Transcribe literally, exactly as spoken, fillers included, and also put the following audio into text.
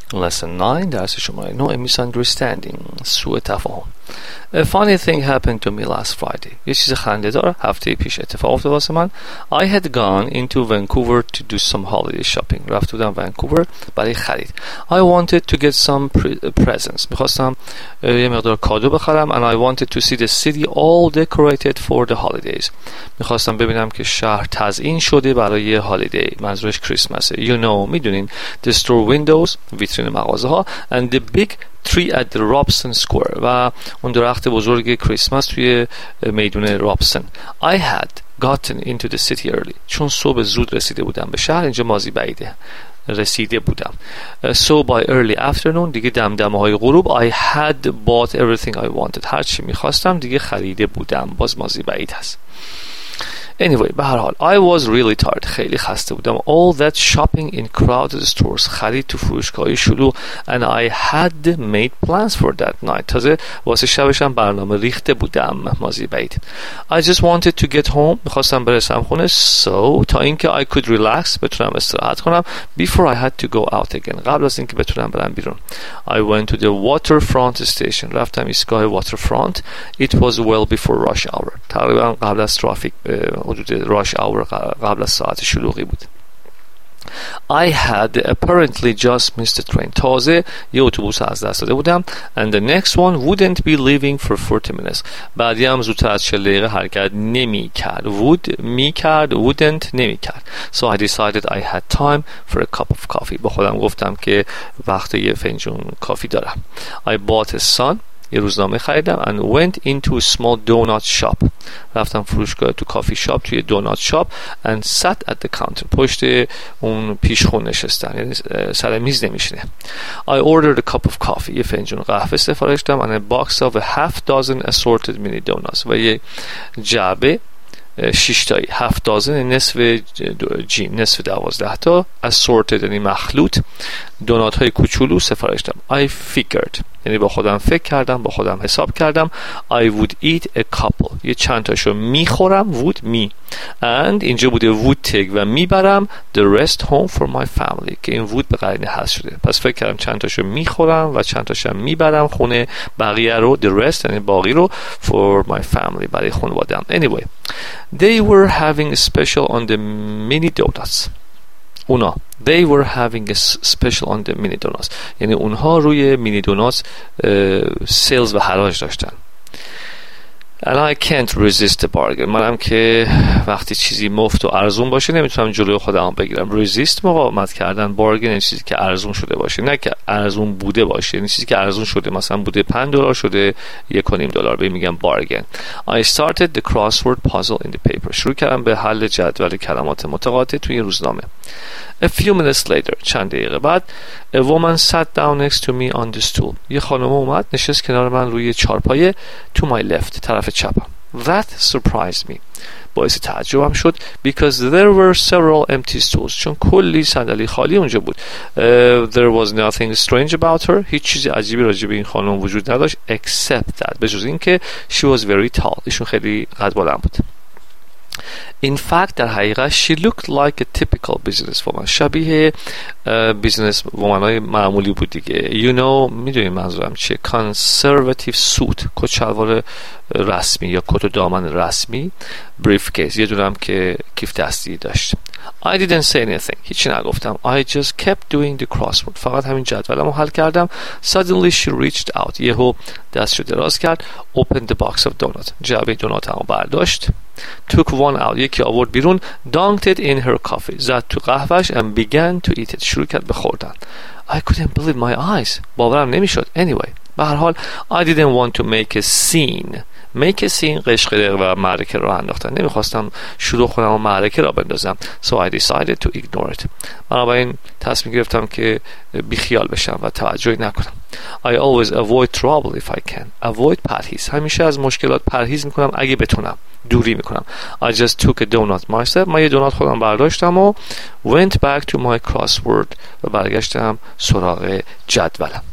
Lesson nine درس شماره نه misunderstanding سوء تفاهم. A funny thing happened to me last Friday. یه چیز خنده دار هفته پیش اتفاق افتاد واسه من. I had gone into Vancouver to do some holiday shopping. رفت بودم ونکوور برای خرید. I wanted to get some pre- presents. میخواستم یه مقدار کادو بخرم and I wanted to see the city all decorated for the holidays. میخواستم ببینم که شهر تزیین شده برای هالیدی. منظورش کریسمسه. You know میدونین the store windows ویترین مغازه ها and the big tree at the Robson Square و اون درخت بزرگ کریسمس توی میدون رابسون. I had gotten into the city early. چون صبح زود رسیده بودم به شهر. اینجا ماضی بعیده. رسیده بودم. uh, so by early afternoon دیگه دمدمه های غروب I had bought everything I wanted. هر چی میخواستم دیگه خریده بودم. باز ماضی بعید هست. Anyway, به هر حال I was really tired. خیلی خسته بودم. All that shopping in crowded stores. خرید تو فروشگاه‌های شلوغ. And I had made plans for that night. تازه واسه شبشم برنامه ریخته بودم. ماضی بعید. I just wanted to get home. میخواستم برسم خونه. So تا اینکه I could relax. بتونم استراحت کنم. Before I had to go out again. قبل از اینکه بتونم برم بیرون. I went to the waterfront station. رفتم ایستگاه waterfront. It was well before rush hour. تقریبا قبل از ترافیک حدود راش آور قبل از ساعت شلوغی بود. I had apparently just missed a train. تازه یه اتوبوس از دست داده بودم. And the next one wouldn't be leaving for forty minutes. بعدی هم زودتر از چهل دقیقه حرکت نمی کرد. would می کرد wouldn't نمی کرد. So I decided I had time for a cup of coffee. با خودم گفتم که وقت یه فنجون کافی دارم. I bought a sun. یه روزنامه خریدم and went into a small donut shop. رفتم فروشگاه تو کافی شاپ توی دونات شاپ and sat at the counter. پشت اون پیشخون نشستم. یعنی سر میز نمیشینه. I ordered a cup of coffee. یه فنجون قهوه سفارش دادم and a box of a half dozen assorted mini donuts. و یه جعبه شش تایی هفت دازن نصف جی نصف دوازده تا assorted یعنی مخلوط دونات های کوچولو سفارش دادم. I figured یعنی با خودم فکر کردم با خودم حساب کردم I would eat a couple یه چند تاشو میخورم would می and اینجا بوده would take و میبرم the rest home for my family که این would به قرینه حذف شده. پس فکر کردم چند تاشو میخورم و چند تاشو میبرم خونه بقیه رو the rest یعنی باقی رو for my family برای خانواده‌ام. Anyway they were having a special on the mini donuts. اونا they were having a special on the mini donuts یعنی اونها روی مینی دونات سیلز و حراج داشتن. and I can't resist the bargain. منم که وقتی چیزی مفت و ارزون باشه نمیتونم جلوی خودم بگیرم. resist مقاومت کردن. bargain یعنی چیزی که ارزون شده باشه نه که ارزون بوده باشه. یعنی چیزی که ارزون شده مثلا بوده پنج دلار شده یک و نیم دلار به میگم bargain. I started the crossword puzzle in the paper. شروع کردم به حل جدول کلمات متقاطع توی روزنامه. A few minutes later چند دقیقه بعد a woman sat down next to me on the stool. یه خانم اومد نشست کنار من روی چارپایه to my left طرف چپم. That surprised me. باعث تعجبم شد because there were several empty stools. چون کلی صندلی خالی اونجا بود. uh, There was nothing strange about her. هیچ چیزی عجیبی راجع به این خانم وجود نداشت except that به جز این که she was very tall. ایشون خیلی قد بلند بود. In fact در حقیقت she looked like a typical business woman. شبیه بیزنس وومنای معمولی بود دیگه. You know میدونی منظورم چیه. Conservative suit کت شلوار رسمی یا کت و دامن رسمی. Briefcase یه دونم که کیف دستی داشت. I didn't say anything. هیچی نگفتم. I just kept doing the crossword. فقط همین جدولمو حل کردم. Suddenly she reached out. یهو دستشو دراز کرد. Opened the box of donuts. جعبه دوناتمو برداشت. Took one out. یکی آورد بیرون. Dunked it in her coffee. زد تو قهوهش and began to eat it. شروع کرد به خوردن. I couldn't believe my eyes. باورم نمیشد. Anyway به هر حال I didn't want to make a scene. make a scene قشقرق و معرکه را انداختن. نمیخواستم شروع کنم و معرکه را بندازم. So I decided to ignore it. بنابراین تصمیم گرفتم که بیخیال بشم و توجه نکنم. I always avoid trouble if I can. Avoid پرهیز. همیشه از مشکلات پرهیز میکنم اگه بتونم. دوری میکنم. I just took a donut myself. من یه دونات خودم برداشتم و went back to my crossword و برگشتم سراغ جدولم.